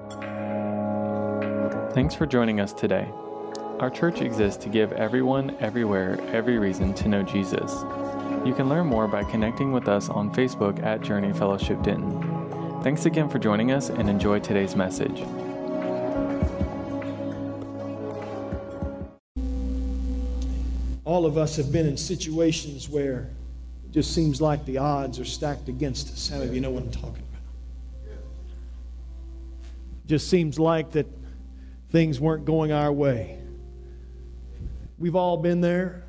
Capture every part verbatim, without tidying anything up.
Thanks for joining us today. Our church exists to give everyone, everywhere, every reason to know Jesus. You can learn more by connecting with us on Facebook at Journey Fellowship Denton. Thanks again for joining us and enjoy today's message. All of us have been in situations where it just seems like the odds are stacked against us. How many of you know what I'm talking about? It just seems like that things weren't going our way. We've all been there.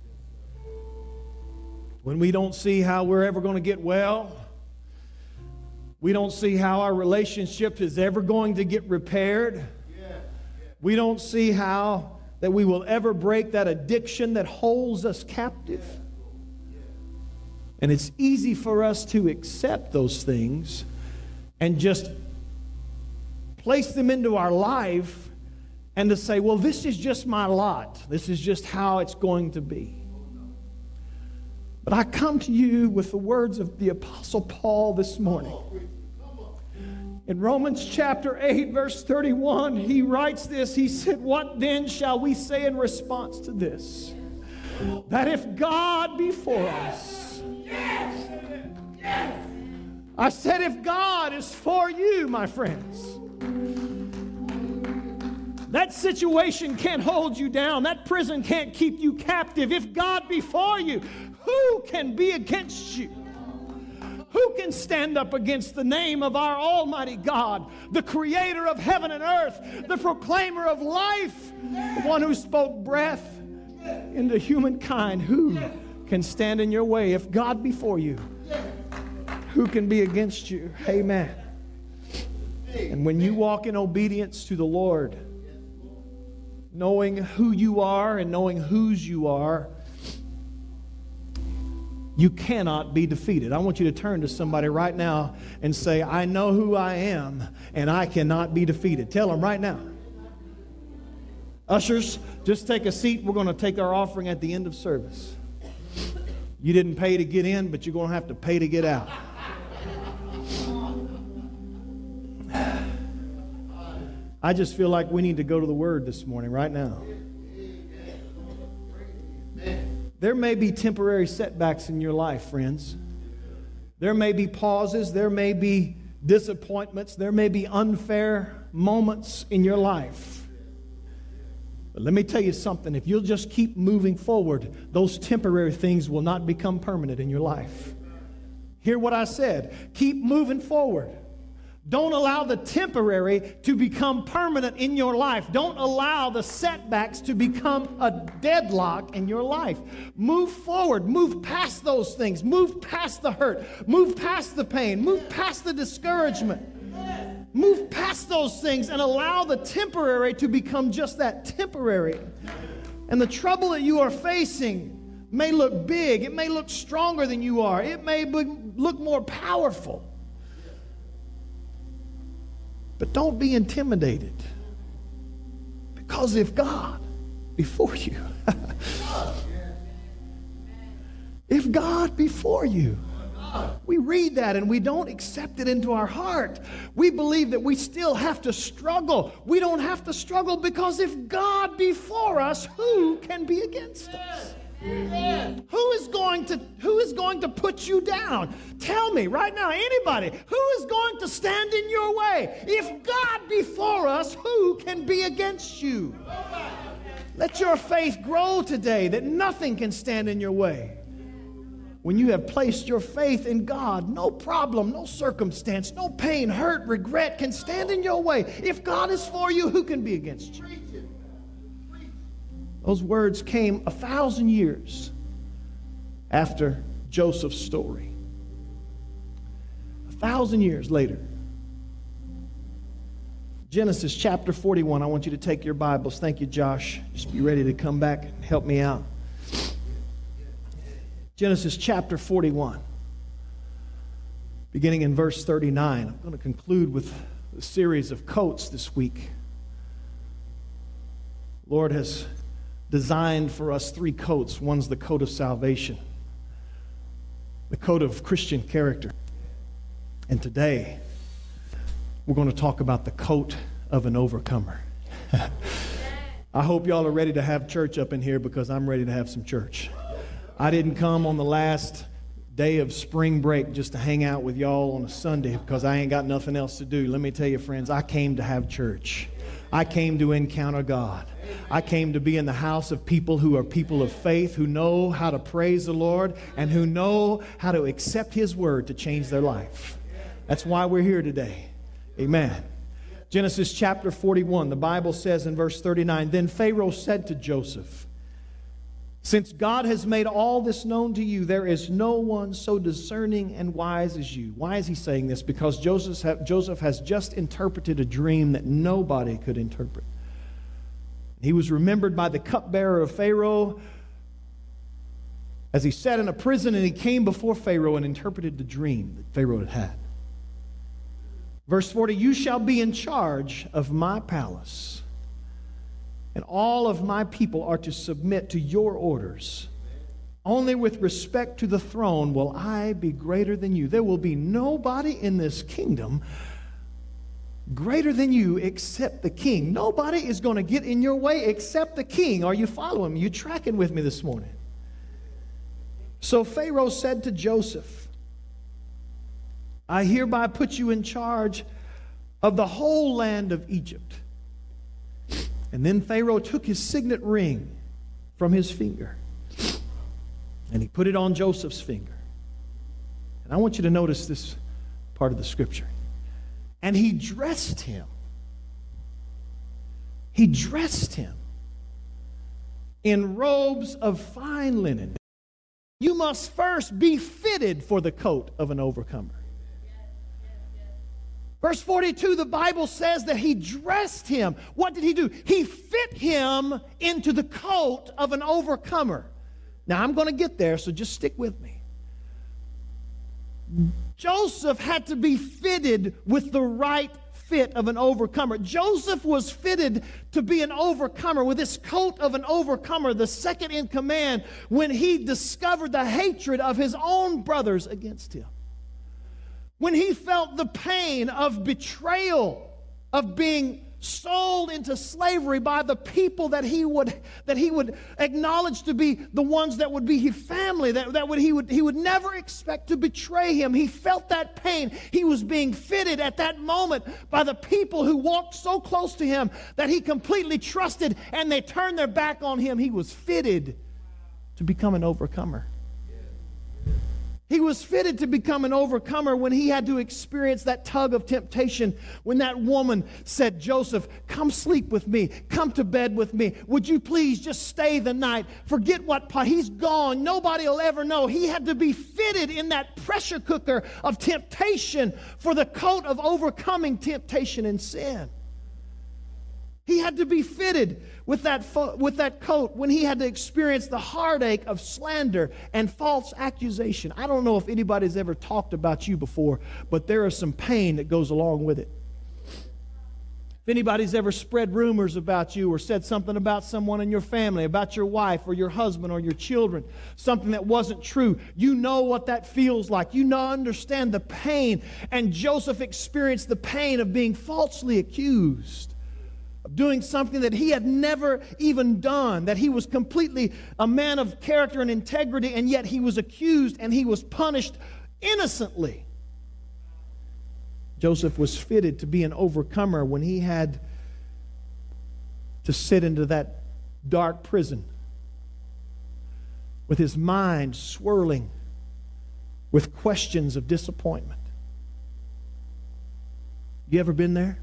When we don't see how we're ever going to get well, we don't see how our relationship is ever going to get repaired. We don't see how that we will ever break that addiction that holds us captive. And it's easy for us to accept those things and just place them into our life and to say, well, this is just my lot. This is just how it's going to be. But I come to you with the words of the Apostle Paul this morning. In Romans chapter eight, verse thirty-one, he writes this. He said, "What then shall we say in response to this? That if God be for us." I said, if God is for you, my friends, that situation can't hold you down. That prison can't keep you captive. If God be for you, who can be against you? Who can stand up against the name of our Almighty God, the creator of heaven and earth, the proclaimer of life, the one who spoke breath into humankind? Who can stand in your way? If God be for you, who can be against you? Amen. And when you walk in obedience to the Lord, knowing who you are and knowing whose you are, you cannot be defeated. I want you to turn to somebody right now and say, I know who I am and I cannot be defeated. Tell them right now. Ushers, just take a seat. We're going to take our offering at the end of service. You didn't pay to get in, but you're going to have to pay to get out. I just feel like we need to go to the Word this morning, right now. There may be temporary setbacks in your life, friends. There may be pauses. There may be disappointments. There may be unfair moments in your life. But let me tell you something. If you'll just keep moving forward, those temporary things will not become permanent in your life. Hear what I said. Keep moving forward. Don't allow the temporary to become permanent in your life. Don't allow the setbacks to become a deadlock in your life. Move forward. Move past those things. Move past the hurt. Move past the pain. Move past the discouragement. Move past those things and allow the temporary to become just that, temporary. And the trouble that you are facing may look big. It may look stronger than you are. It may look more powerful. But don't be intimidated. Because if God be for you, if God be for you, we read that and we don't accept it into our heart. We believe that we still have to struggle. We don't have to struggle because if God be for us, who can be against us? Amen. Who is going to who is going to put you down? Tell me right now, anybody, who is going to stand in your way? If God be for us, who can be against you? Let your faith grow today that nothing can stand in your way. When you have placed your faith in God, no problem, no circumstance, no pain, hurt, regret can stand in your way. If God is for you, who can be against you? Those words came a thousand years after Joseph's story. A thousand years later. Genesis chapter forty-one. I want you to take your Bibles. Thank you, Josh. Just be ready to come back and help me out. Genesis chapter forty-one. Beginning in verse thirty-nine. I'm going to conclude with a series of quotes this week. The Lord has designed for us three coats. One's the coat of salvation, the coat of Christian character. And today, we're going to talk about the coat of an overcomer. I hope y'all are ready to have church up in here, because I'm ready to have some church. I didn't come on the last day of spring break just to hang out with y'all on a Sunday because I ain't got nothing else to do. Let me tell you, friends, I came to have church. I came to encounter God. I came to be in the house of people who are people of faith, who know how to praise the Lord and who know how to accept His word to change their life. That's why we're here today. Amen. Genesis chapter forty-one, the Bible says in verse thirty-nine, "Then Pharaoh said to Joseph, 'Since God has made all this known to you, there is no one so discerning and wise as you.'" Why is he saying this? Because Joseph, Joseph has just interpreted a dream that nobody could interpret. He was remembered by the cupbearer of Pharaoh as he sat in a prison, and he came before Pharaoh and interpreted the dream that Pharaoh had had. Verse forty, "You shall be in charge of my palace, and all of my people are to submit to your orders. Only with respect to the throne will I be greater than you. There will be nobody in this kingdom greater than you except the king." Nobody is going to get in your way except the king. Are you following me? You tracking with me this morning? So Pharaoh said to Joseph, "I hereby put you in charge of the whole land of Egypt." And then Pharaoh took his signet ring from his finger, and he put it on Joseph's finger. And I want you to notice this part of the scripture. "And he dressed him." He dressed him in robes of fine linen. You must first be fitted for the coat of an overcomer. Verse forty-two, the Bible says that he dressed him. What did he do? He fit him into the coat of an overcomer. Now, I'm going to get there, so just stick with me. Joseph had to be fitted with the right fit of an overcomer. Joseph was fitted to be an overcomer with this coat of an overcomer, the second in command, when he discovered the hatred of his own brothers against him. When he felt the pain of betrayal, of being sold into slavery by the people that he would that he would acknowledge to be the ones that would be his family, that, that would he would he would never expect to betray him. He felt that pain. He was being fitted at that moment by the people who walked so close to him that he completely trusted, and they turned their back on him. He was fitted to become an overcomer. He was fitted to become an overcomer when he had to experience that tug of temptation. When that woman said, "Joseph, come sleep with me. Come to bed with me. Would you please just stay the night? Forget what part. He's gone. Nobody will ever know." He had to be fitted in that pressure cooker of temptation for the coat of overcoming temptation and sin. He had to be fitted with that, fo- with that coat when he had to experience the heartache of slander and false accusation. I don't know if anybody's ever talked about you before, but there is some pain that goes along with it. If anybody's ever spread rumors about you or said something about someone in your family, about your wife or your husband or your children, something that wasn't true, you know what that feels like. You know, understand the pain. And Joseph experienced the pain of being falsely accused, doing something that he had never even done, that he was completely a man of character and integrity, and yet he was accused and he was punished innocently. Joseph was fitted to be an overcomer when he had to sit into that dark prison with his mind swirling with questions of disappointment. You ever been there?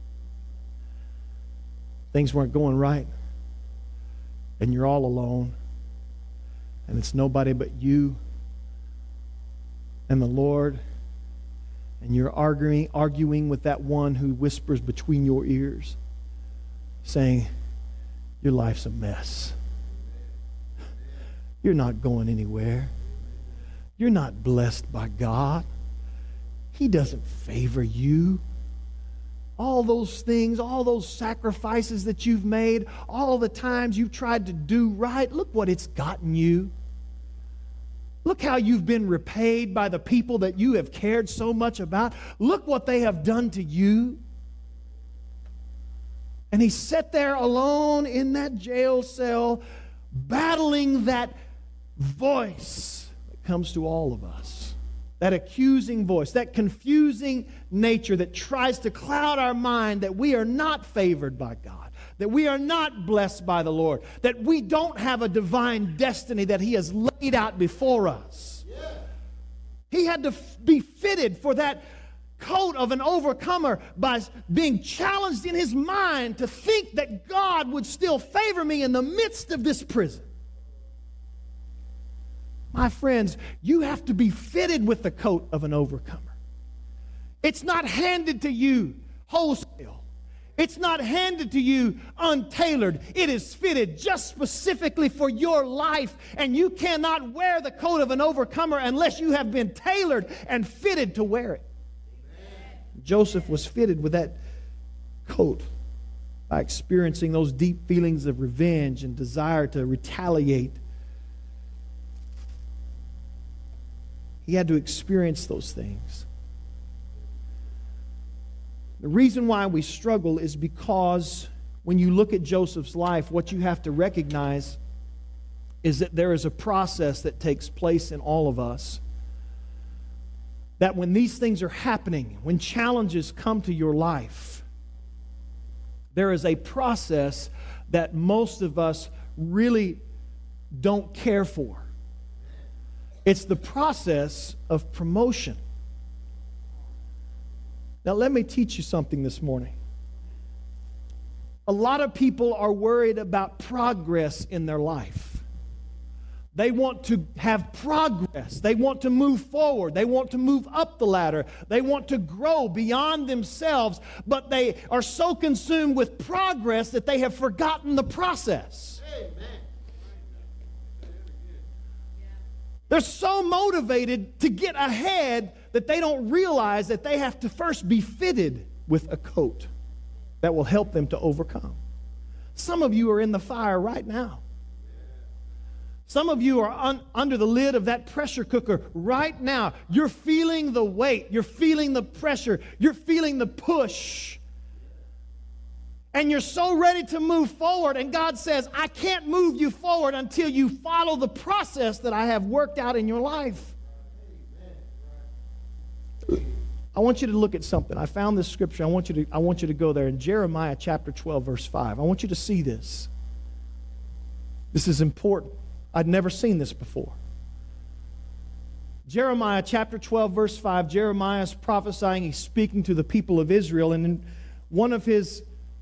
Things weren't going right, and you're all alone, and it's nobody but you and the Lord, and you're arguing, arguing with that one who whispers between your ears, saying, "Your life's a mess. You're not going anywhere. You're not blessed by God. He doesn't favor you. All those things, all those sacrifices that you've made, all the times you've tried to do right, look what it's gotten you. Look how you've been repaid by the people that you have cared so much about. Look what they have done to you. And he sat there alone in that jail cell, battling that voice that comes to all of us. That accusing voice, that confusing nature that tries to cloud our mind that we are not favored by God, that we are not blessed by the Lord, that we don't have a divine destiny that He has laid out before us. He had to f- be fitted for that coat of an overcomer by being challenged in his mind to think that God would still favor me in the midst of this prison. My friends, you have to be fitted with the coat of an overcomer. It's not handed to you wholesale. It's not handed to you untailored. It is fitted just specifically for your life, and you cannot wear the coat of an overcomer unless you have been tailored and fitted to wear it. Joseph was fitted with that coat by experiencing those deep feelings of revenge and desire to retaliate. He had to experience those things. The reason why we struggle is because when you look at Joseph's life, what you have to recognize is that there is a process that takes place in all of us. That when these things are happening, when challenges come to your life, there is a process that most of us really don't care for. It's the process of promotion. Now, let me teach you something this morning. A lot of people are worried about progress in their life. They want to have progress. They want to move forward. They want to move up the ladder. They want to grow beyond themselves, but they are so consumed with progress that they have forgotten the process. Amen. They're so motivated to get ahead that they don't realize that they have to first be fitted with a coat that will help them to overcome. Some of you are in the fire right now. Some of you are un- under the lid of that pressure cooker right now. You're feeling the weight. You're feeling the pressure. You're feeling the push. And you're so ready to move forward. And God says, I can't move you forward until you follow the process that I have worked out in your life. I want you to look at something. I found this scripture. I want you to, I want you to go there in Jeremiah chapter twelve, verse five. I want you to see this. This is important. I'd never seen this before. Jeremiah chapter twelve, verse five. Jeremiah is prophesying. He's speaking to the people of Israel. And in one of his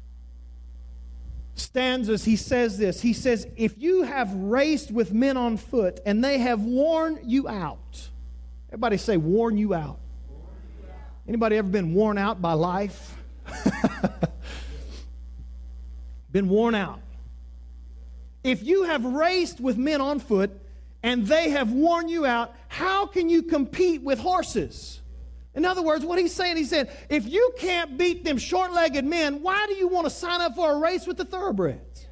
stanzas, he says this. He says, if you have raced with men on foot and they have worn you out. Everybody say, worn you out. Anybody ever been worn out by life? Been worn out. If you have raced with men on foot and they have worn you out, how can you compete with horses? In other words, what he's saying, he said, if you can't beat them short-legged men, why do you want to sign up for a race with the thoroughbreds?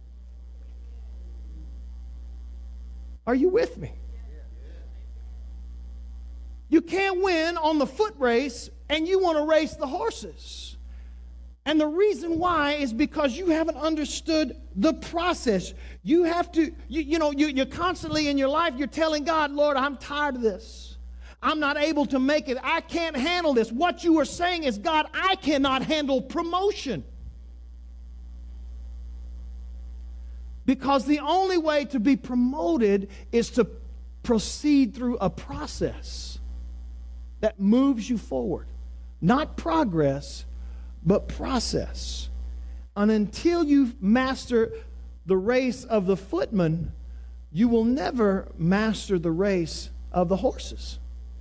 Are you with me? You can't win on the foot race and you want to race the horses. And the reason why is because you haven't understood the process. You have to, you, you know, you, you're constantly in your life, you're telling God, Lord, I'm tired of this. I'm not able to make it. I can't handle this. What you are saying is, God, I cannot handle promotion. Because the only way to be promoted is to proceed through a process that moves you forward. Not progress, but process. And until you master the race of the footman, you will never master the race of the horses.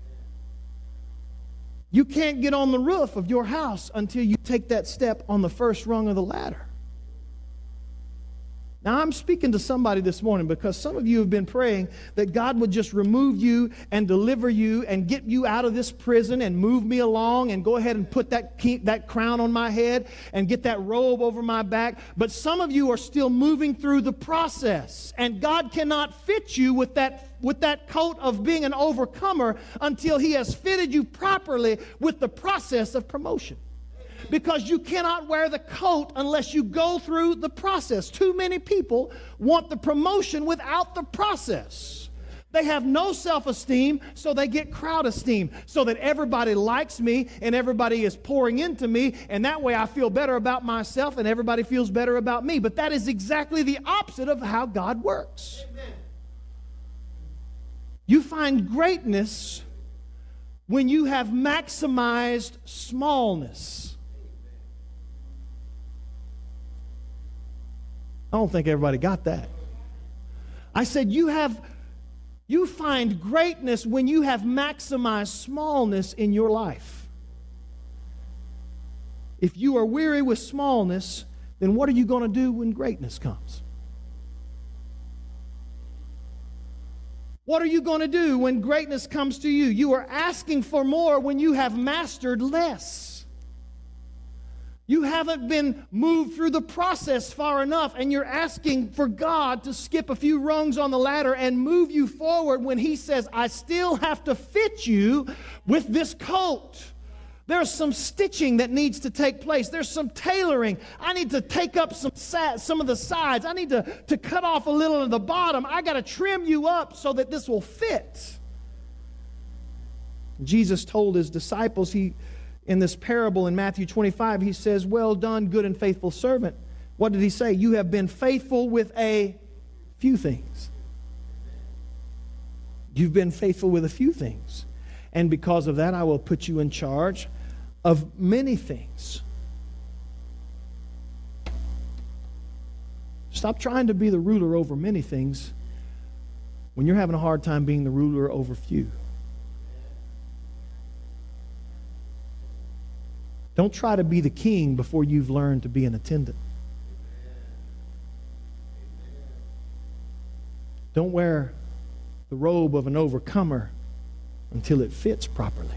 You can't get on the roof of your house until you take that step on the first rung of the ladder. Now, I'm speaking to somebody this morning because some of you have been praying that God would just remove you and deliver you and get you out of this prison and move me along and go ahead and put that, keep that crown on my head and get that robe over my back. But some of you are still moving through the process, and God cannot fit you with that, with that coat of being an overcomer until He has fitted you properly with the process of promotion. Because you cannot wear the coat unless you go through the process. Too many people want the promotion without the process. They have no self-esteem, so they get crowd esteem, so that everybody likes me and everybody is pouring into me, and that way I feel better about myself and everybody feels better about me. But that is exactly the opposite of how God works. Amen. You find greatness when you have maximized smallness. I don't think everybody got that. I said you have, you find greatness when you have maximized smallness in your life. If you are weary with smallness, then what are you going to do when greatness comes? What are you going to do when greatness comes to you? You are asking for more when you have mastered less. You haven't been moved through the process far enough, and you're asking for God to skip a few rungs on the ladder and move you forward when He says, I still have to fit you with this coat. There's some stitching that needs to take place. There's some tailoring. I need to take up some some of the sides. I need to, to cut off a little of the bottom. I got to trim you up so that this will fit. Jesus told His disciples, He... in this parable in Matthew twenty-five, He says, well done, good and faithful servant. What did He say? You have been faithful with a few things. You've been faithful with a few things. And because of that, I will put you in charge of many things. Stop trying to be the ruler over many things when you're having a hard time being the ruler over few. Don't try to be the king before you've learned to be an attendant. Don't wear the robe of an overcomer until it fits properly.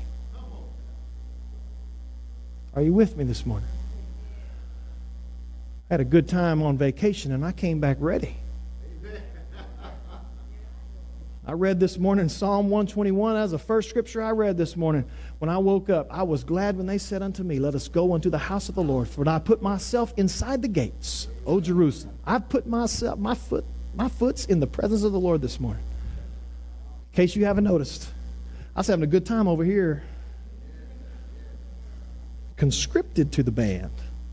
Are you with me this morning? I had a good time on vacation and I came back ready. I read this morning Psalm one twenty-one. That was the first scripture I read this morning. When I woke up, I was glad when they said unto me, let us go unto the house of the Lord. For I put myself inside the gates, O Jerusalem. I've put myself, my foot, my foot's in the presence of the Lord this morning. In case you haven't noticed, I was having a good time over here, conscripted to the band.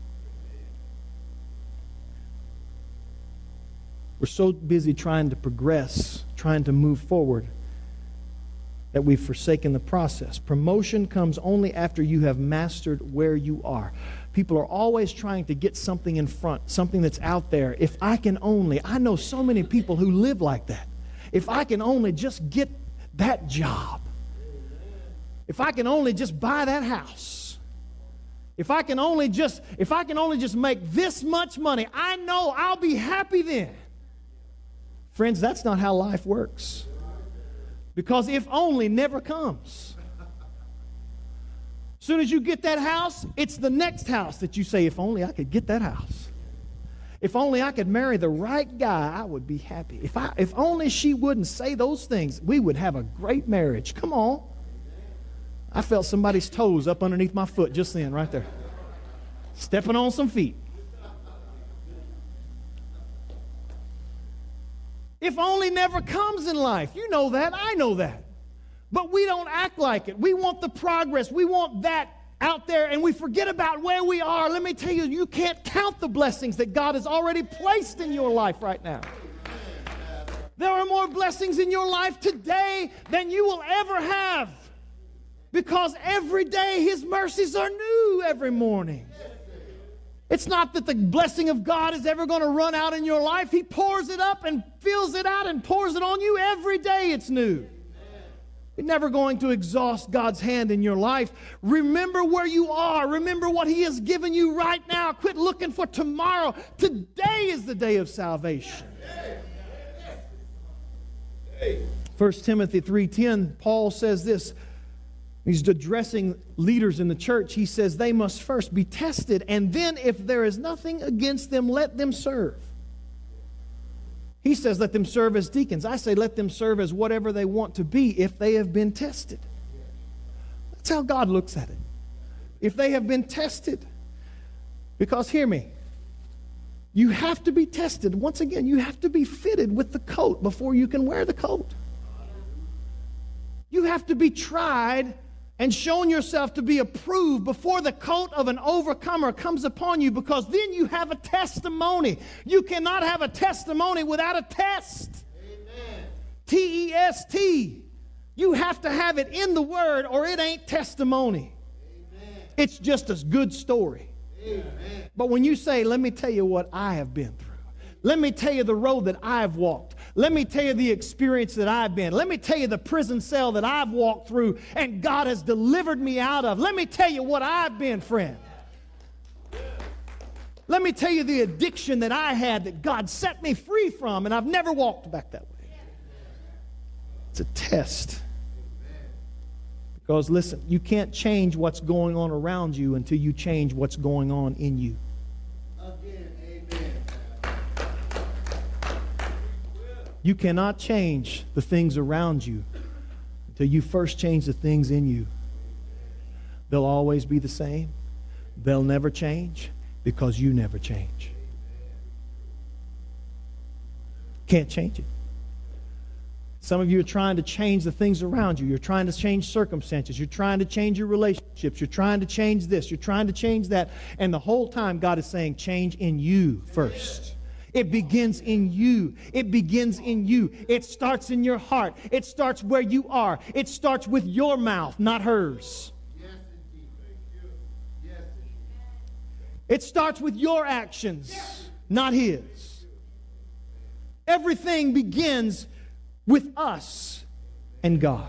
We're so busy trying to progress, trying to move forward, that we've forsaken the process. Promotion comes only after you have mastered where you are. People are always trying to get something in front, something that's out there. If I can only, I know so many people who live like that. If I can only just get that job. If I can only just buy that house. If I can only just, if I can only just make this much money, I know I'll be happy then. Friends, that's not how life works. Because if only never comes. As soon as you get that house, it's the next house that you say, if only I could get that house. If only I could marry the right guy, I would be happy. If I, if only she wouldn't say those things, we would have a great marriage. Come on. I felt somebody's toes up underneath my foot just then, right there. Stepping on some feet. If only never comes in life. You know that. I know that. But we don't act like it. We want the progress. We want that out there, and we forget about where we are. Let me tell you, you can't count the blessings that God has already placed in your life right now. There are more blessings in your life today than you will ever have, because every day His mercies are new every morning. It's not that the blessing of God is ever going to run out in your life. He pours it up and fills it out and pours it on you every day. It's new. You're never going to exhaust God's hand in your life. Remember where you are. Remember what He has given you right now. Quit looking for tomorrow. Today is the day of salvation. First Timothy three ten, Paul says this. He's addressing leaders in the church. He says they must first be tested, and then if there is nothing against them, let them serve. He says let them serve as deacons. I say let them serve as whatever they want to be if they have been tested. That's how God looks at it. If they have been tested. Because hear me, you have to be tested. Once again, you have to be fitted with the coat before you can wear the coat. You have to be tried and shown yourself to be approved before the coat of an overcomer comes upon you, because then you have a testimony. You cannot have a testimony without a test. Amen. T E S T. You have to have it in the Word or it ain't testimony. Amen. It's just a good story. Amen. But when you say, let me tell you what I have been through. Let me tell you the road that I've walked. Let me tell you the experience that I've been. Let me tell you the prison cell that I've walked through and God has delivered me out of. Let me tell you what I've been, friend. Let me tell you the addiction that I had that God set me free from, and I've never walked back that way. It's a test. Because listen, you can't change what's going on around you until you change what's going on in you. You cannot change the things around you until you first change the things in you. They'll always be the same. They'll never change because you never change. Can't change it. Some of you are trying to change the things around you. You're trying to change circumstances. You're trying to change your relationships. You're trying to change this. You're trying to change that. And the whole time God is saying, change in you first. It begins in you. It begins in you. It starts in your heart. It starts where you are. It starts with your mouth, not hers. Yes, indeed. Thank you. Yes, indeed. It starts with your actions, not his. Everything begins with us and God.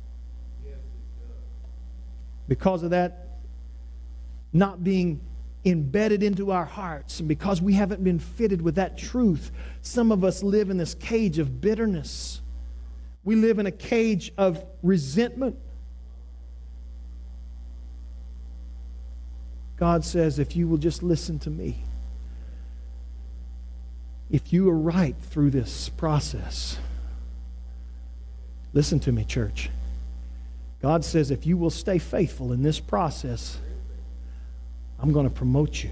Because of that not being embedded into our hearts, and because we haven't been fitted with that truth, some of us live in this cage of bitterness. We live in a cage of resentment. God says, if you will just listen to me, if you are right through this process, listen to me, church. God says, if you will stay faithful in this process, I'm going to promote you.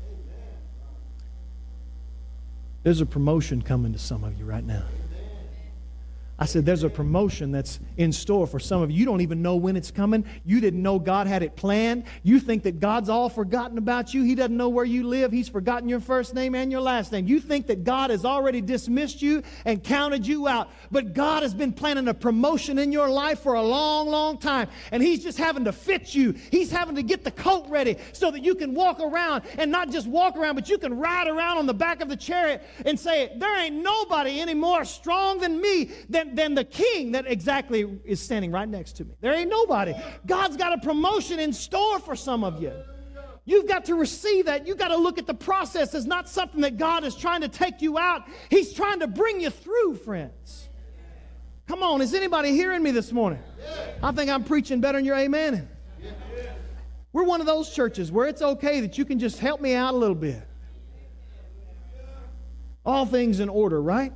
There's a promotion coming to some of you right now. I said there's a promotion that's in store for some of you. You don't even know when it's coming. You didn't know God had it planned. You think that God's all forgotten about you. He doesn't know where you live. He's forgotten your first name and your last name. You think that God has already dismissed you and counted you out. But God has been planning a promotion in your life for a long, long time. And He's just having to fit you. He's having to get the coat ready so that you can walk around, and not just walk around, but you can ride around on the back of the chariot and say, there ain't nobody any more strong than me than than the king that exactly is standing right next to me. There ain't nobody. God's got a promotion in store for some of you. You've got to receive that. You've got to look at the process as not something that God is trying to take you out. He's trying to bring you through, friends. Come on, is anybody hearing me this morning? I think I'm preaching better than you're amening. We're one of those churches where it's okay that you can just help me out a little bit. All things in order, right?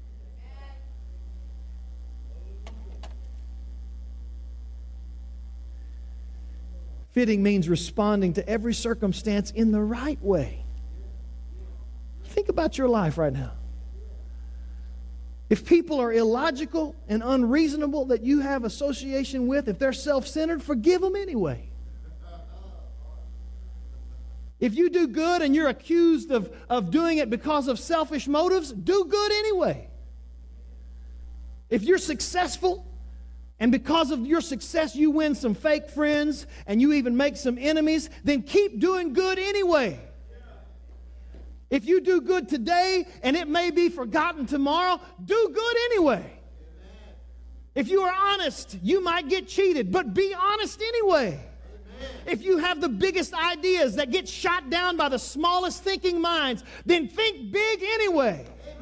Fitting means responding to every circumstance in the right way. Think about your life right now. If people are illogical and unreasonable that you have association with, if they're self-centered, forgive them anyway. If you do good and you're accused of, of doing it because of selfish motives, do good anyway. If you're successful, and because of your success, you win some fake friends and you even make some enemies, then keep doing good anyway. If you do good today and it may be forgotten tomorrow, do good anyway. If you are honest, you might get cheated, but be honest anyway. If you have the biggest ideas that get shot down by the smallest thinking minds, then think big anyway.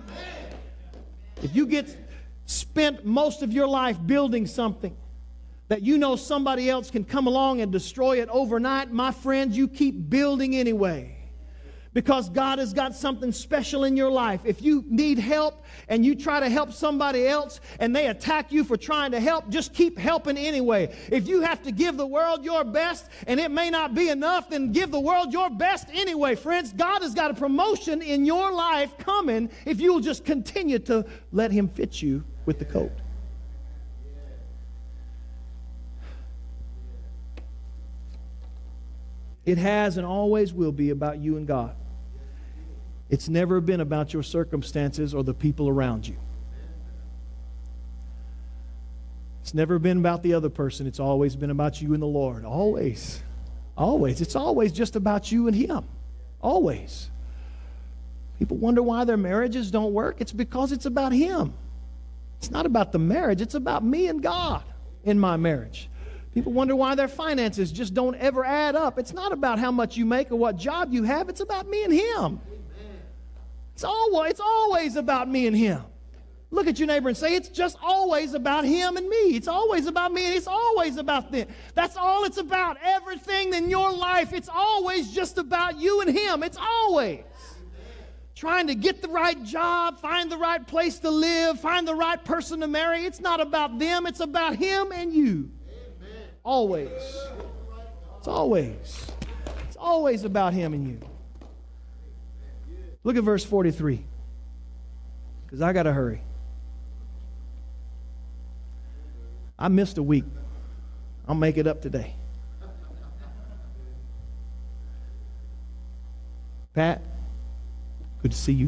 If you get spent most of your life building something that you know somebody else can come along and destroy it overnight, my friends, you keep building anyway. Because God has got something special in your life. If you need help and you try to help somebody else and they attack you for trying to help, just keep helping anyway. If you have to give the world your best and it may not be enough, then give the world your best anyway, friends. God has got a promotion in your life coming if you'll just continue to let Him fit you with the coat. It has and always will be about you and God. It's never been about your circumstances or the people around you. It's never been about the other person. It's always been about you and the Lord. Always. Always. It's always just about you and Him. Always. People wonder why their marriages don't work. It's because it's about Him. It's not about the marriage. It's about me and God in my marriage. People wonder why their finances just don't ever add up. It's not about how much you make or what job you have. It's about me and Him. It's always, it's always about me and Him. Look at your neighbor and say, it's just always about him and me. It's always about me and it's always about them. That's all it's about. Everything in your life, it's always just about you and him. It's always. Trying to get the right job, find the right place to live, find the right person to marry. It's not about them. It's about him and you. Always. It's always. It's always about him and you. Look at verse forty-three. Because I got to hurry. I missed a week. I'll make it up today. Pat, good to see you.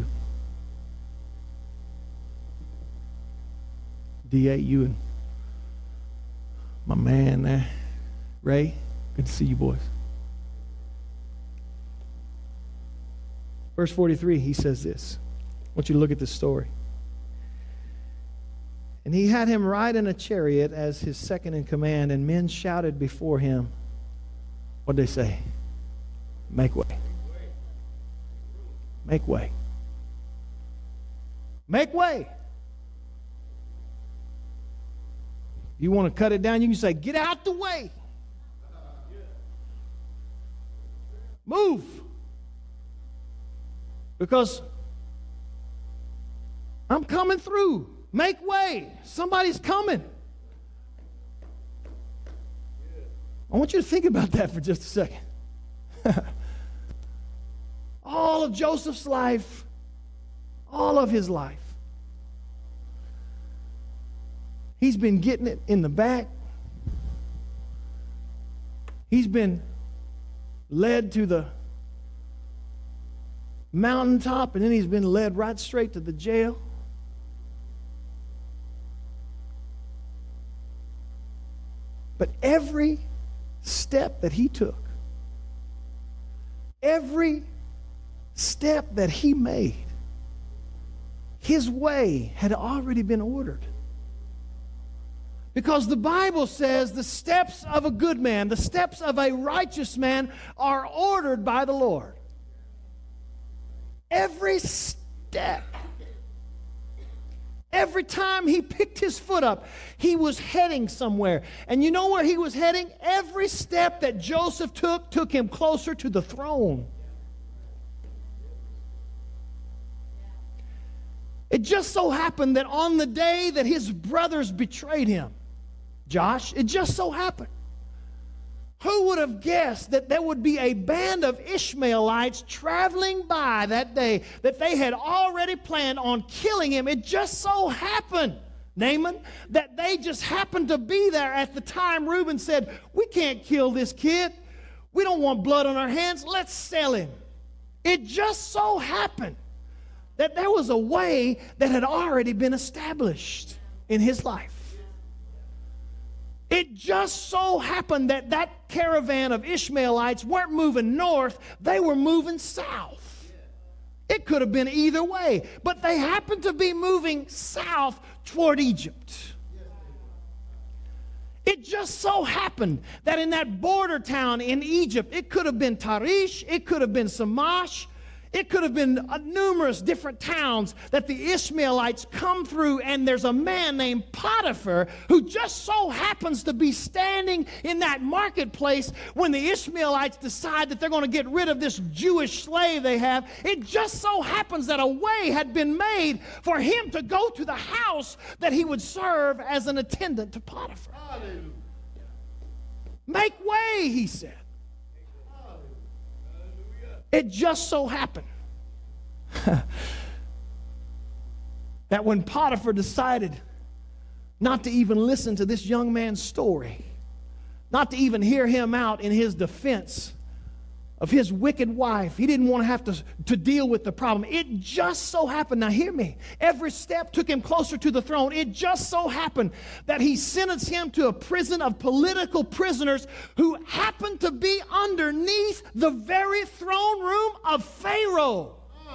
D A, you and my man there, Ray, good to see you boys. Verse forty-three, he says this. I want you to look at this story. And he had him ride in a chariot as his second in command, and men shouted before him. What'd they say? Make way. Make way. Make way. You want to cut it down, you can say, get out the way. Move. Because I'm coming through. Make way. Somebody's coming. I want you to think about that for just a second. All of Joseph's life, all of his life, he's been getting it in the back. He's been led to the mountaintop, and then he's been led right straight to the jail. But every step that he took, every step that he made, his way had already been ordered. Because the Bible says the steps of a good man, the steps of a righteous man are ordered by the Lord. Every step. Every time he picked his foot up, he was heading somewhere. And you know where he was heading? Every step that Joseph took took him closer to the throne. It just so happened that on the day that his brothers betrayed him, Josh, it just so happened. Who would have guessed that there would be a band of Ishmaelites traveling by that day, that they had already planned on killing him? It just so happened, Naaman, that they just happened to be there at the time Reuben said, we can't kill this kid. We don't want blood on our hands. Let's sell him. It just so happened that there was a way that had already been established in his life. It just so happened that that caravan of Ishmaelites weren't moving north, they were moving south. It could have been either way, but they happened to be moving south toward Egypt. It just so happened that in that border town in Egypt, it could have been Tarish, it could have been Samash, it could have been uh, numerous different towns that the Ishmaelites come through, and there's a man named Potiphar who just so happens to be standing in that marketplace when the Ishmaelites decide that they're going to get rid of this Jewish slave they have. It just so happens that a way had been made for him to go to the house that he would serve as an attendant to Potiphar. Hallelujah. Make way, he said. It just so happened that when Potiphar decided not to even listen to this young man's story, not to even hear him out in his defense of his wicked wife, he didn't want to have to, to deal with the problem. It just so happened, now hear me, every step took him closer to the throne. It just so happened that he sentenced him to a prison of political prisoners who happened to be underneath the very throne room of Pharaoh.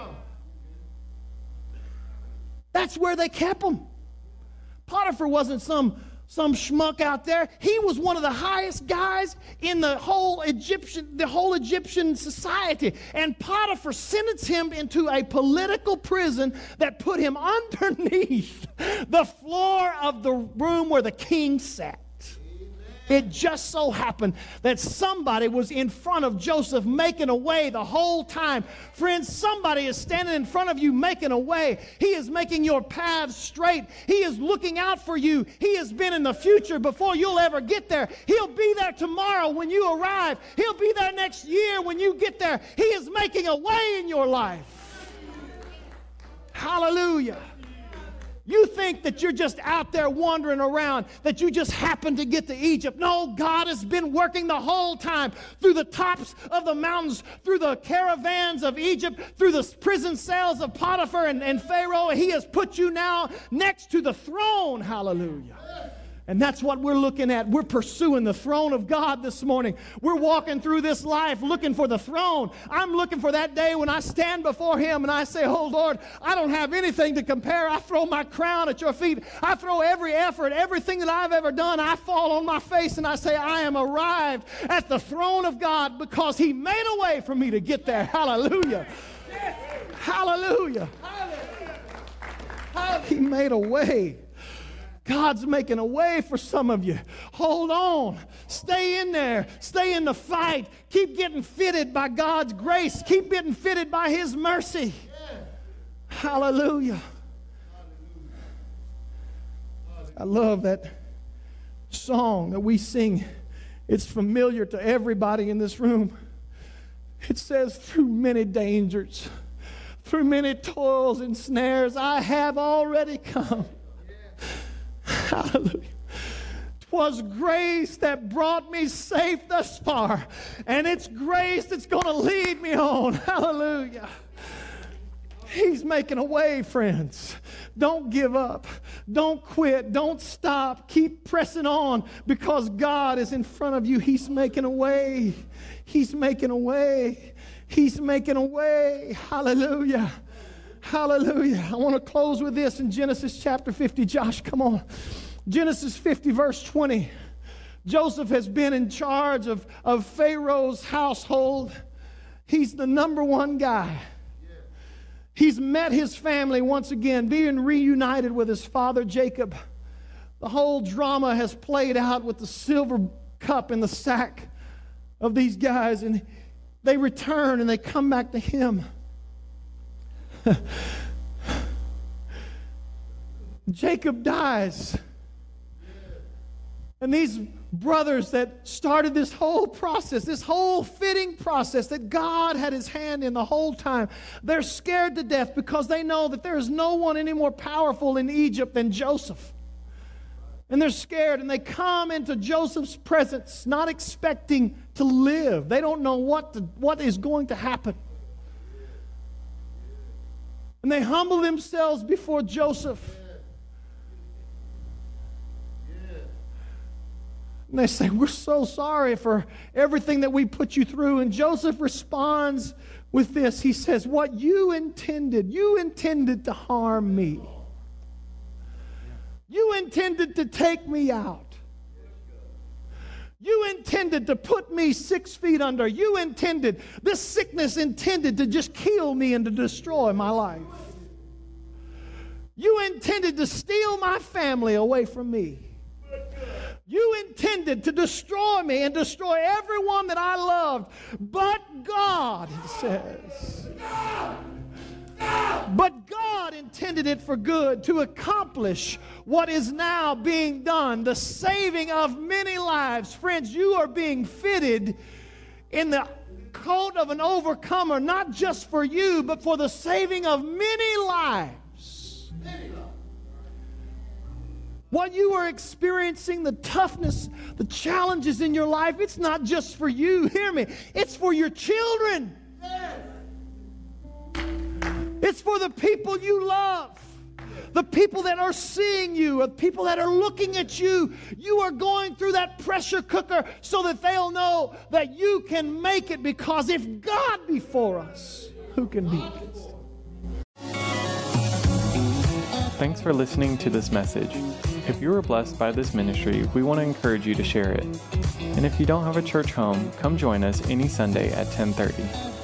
That's where they kept him. Potiphar wasn't some Some schmuck out there. He was one of the highest guys in the whole Egyptian, the whole Egyptian society. And Potiphar sentenced him into a political prison that put him underneath the floor of the room where the king sat. It just so happened that somebody was in front of Joseph making a way the whole time. Friends, somebody is standing in front of you making a way. He is making your path straight. He is looking out for you. He has been in the future before you'll ever get there. He'll be there tomorrow when you arrive. He'll be there next year when you get there. He is making a way in your life. Hallelujah. You think that you're just out there wandering around, that you just happened to get to Egypt. No, God has been working the whole time through the tops of the mountains, through the caravans of Egypt, through the prison cells of Potiphar and, and Pharaoh. He has put you now next to the throne. Hallelujah. And that's what we're looking at. We're pursuing the throne of God this morning. We're walking through this life looking for the throne. I'm looking for that day when I stand before Him and I say, oh, Lord, I don't have anything to compare. I throw my crown at your feet. I throw every effort, everything that I've ever done. I fall on my face and I say, I am arrived at the throne of God because He made a way for me to get there. Hallelujah. Hallelujah. He made a way. God's making a way for some of you. Hold on. Stay in there. Stay in the fight. Keep getting fitted by God's grace. Keep getting fitted by His mercy. Yeah. Hallelujah. Hallelujah. I love that song that we sing. It's familiar to everybody in this room. It says, through many dangers, through many toils and snares, I have already come. Hallelujah. 'Twas grace that brought me safe thus far, and it's grace that's going to lead me on. Hallelujah. He's making a way, friends. Don't give up. Don't quit. Don't stop. Keep pressing on because God is in front of you. He's making a way. He's making a way. He's making a way. Hallelujah. Hallelujah. I want to close with this in Genesis chapter fifty. Josh, come on. Genesis fifty, verse twenty. Joseph has been in charge of, of Pharaoh's household. He's the number one guy. He's met his family once again, being reunited with his father Jacob. The whole drama has played out with the silver cup in the sack of these guys, and they return and they come back to him. Jacob dies. And these brothers that started this whole process, this whole fitting process that God had His hand in the whole time, they're scared to death because they know that there is no one any more powerful in Egypt than Joseph. And they're scared, and they come into Joseph's presence not expecting to live. They don't know what, to, what is going to happen. And they humble themselves before Joseph. And they say, we're so sorry for everything that we put you through. And Joseph responds with this. He says, what you intended, you intended to harm me. You intended to take me out. You intended to put me six feet under. You intended, this sickness intended to just kill me and to destroy my life. You intended to steal my family away from me. You intended to destroy me and destroy everyone that I loved. But God, it says, but God intended it for good to accomplish what is now being done, the saving of many lives. Friends, you are being fitted in the coat of an overcomer, not just for you, but for the saving of many lives. What you are experiencing, the toughness, the challenges in your life, it's not just for you. Hear me. It's for your children. It's for the people you love. The people that are seeing you, the people that are looking at you. You are going through that pressure cooker so that they'll know that you can make it, because if God be for us, who can be against us? Thanks for listening to this message. If you were blessed by this ministry, we want to encourage you to share it. And if you don't have a church home, come join us any Sunday at ten thirty.